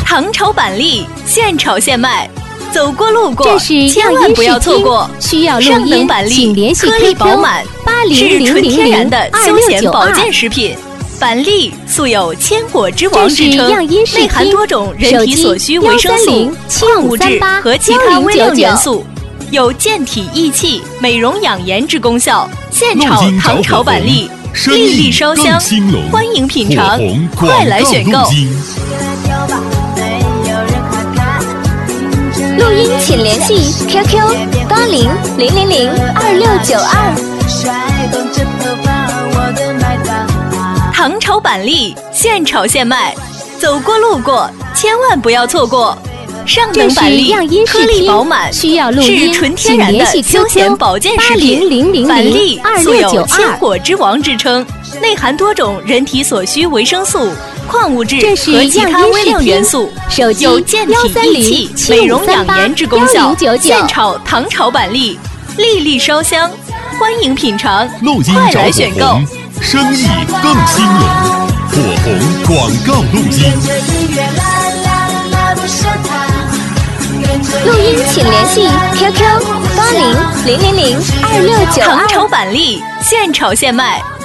糖炒板栗，现炒现卖，走过路过这是千万不要错过。 需要录上等音板栗请联系颗粒 QQ 饱满，是纯天然的休闲保健 2692。 食品。板栗素有千果之王之称，内含多种人体所需维生素、矿物质和其他微量元素，有健体益气、美容养颜之功效。现炒糖炒板栗，粒粒烧香，欢迎品尝，快来选购。 录音请联系 QQ 8000022692。 糖炒板栗，现炒现卖，走过路过千万不要错过。上等板栗颗粒饱满， 需要录是音纯天然的休闲保健食品。板栗素有千果之王之称，内含多种人体所需维生素、矿物质和其他微量元素，有健体益气、美容养颜之功效。现炒糖炒板栗，粒粒烧香，欢迎品尝，快来选购。 生意更兴隆，火红广告录音。 录音请联系 QQ8000022692。 糖炒板栗，现炒现卖。